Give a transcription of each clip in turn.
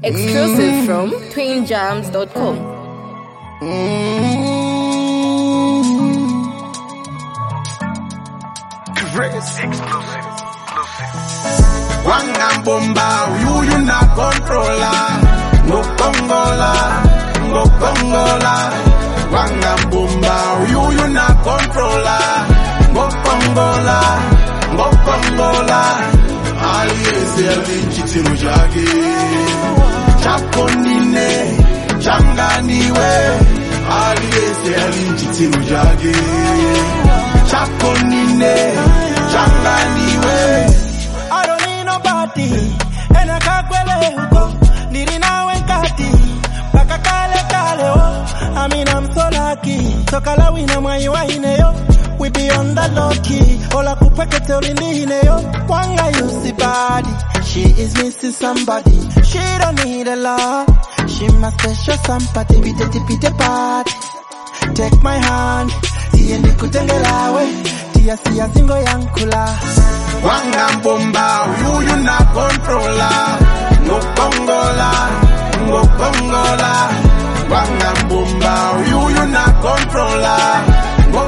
Exclusive from twinjams.com. Exclusive. Wangambomba, you not controller. No Congola. Wangambomba, you not controller. No Congola. Aliese alinchitimu jage. Chakonine, changaniwe. Aliese alinchitimu jage. Chakonine, changaniwe. I don't need nobody, and I can't go huko. Niri nawe nkati, baka kale oh. I mean I'm so lucky. Sokala wina mwayi wa hineyo. We be on the low key. Ola kupekete ulindi hineyo. Wanga yusi body. She is missing somebody. She don't need a lot. She my special somebody. Pite party. Take my hand. Siye nikutengelawe. Tia singo yankula. Wangambomba, you not controller. No Congola. Wangambomba, you not controller. No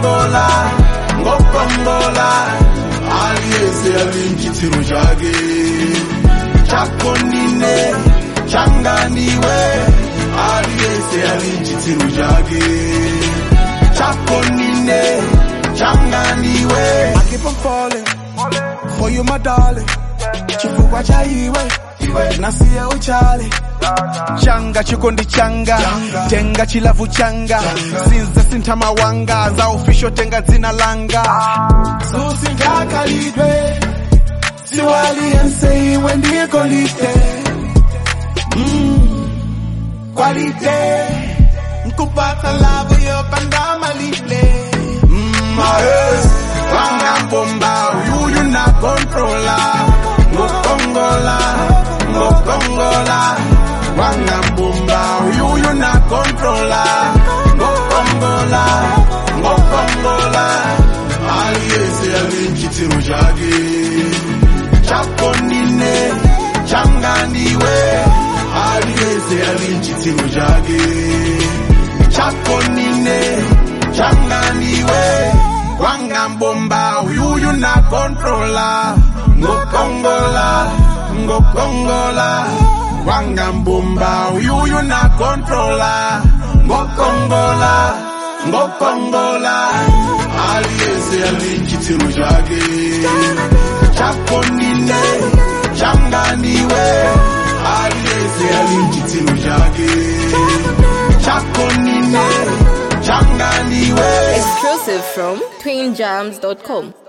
Congola. Aliese alinchitimu jage. Chakonine, changaniwe. Aliese alinchitimu jage. Chakonine, changaniwe. I keep on falling for you, my darling. Chifukwa cha iwe nasiye uchale. Changa chikondi changa, tenga chilavu changa. Sinza sintama wanga, za official tenga zina langa. Susinga kalidwe, siwali ensei wendi kolite. Qualite, nkupata lavo yo pandama litle. Wangambomba, you not controller. No Congola. Wangambomba, you not controller. No Congola. Aliese alinchitimu jage. Chakonine, changaniwe. Aliese alinchitimu jage. Chakonine, changaniwe. Wangambomba, you not controller. No Congola. Wangambomba, you not controller. No Congola. Aliese alinchitimu jage. Chakonine, changaniwe. Aliese alinchitimu jage. Chakonine, changaniwe. Exclusive from twinjams.com.